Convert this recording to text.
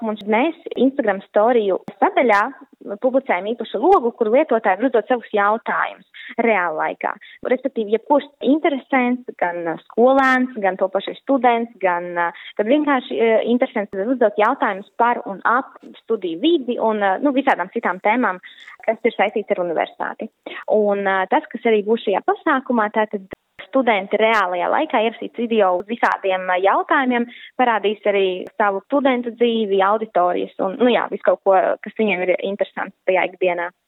Un mēs Instagram storiju sadaļā publicējam īpašu logu, kur lietotāji var uzdot savus jautājumus reāla laikā. Respektīvi, jebkurš interesants, gan skolēns, gan to pašu students, gan vienkārši interesants uzdot jautājumus par un ap studiju vidi un visādām citām tēmām, kas ir saistīts ar universitāti. Un tas, kas arī būs šajā pasākumā, tātad studenti reālajā laikā ierakstīs video uz visādiem jautājumiem, parādīs arī savu studentu dzīvi, auditorijas un, visu kaut ko, kas viņiem ir interesants tajā ikdienā.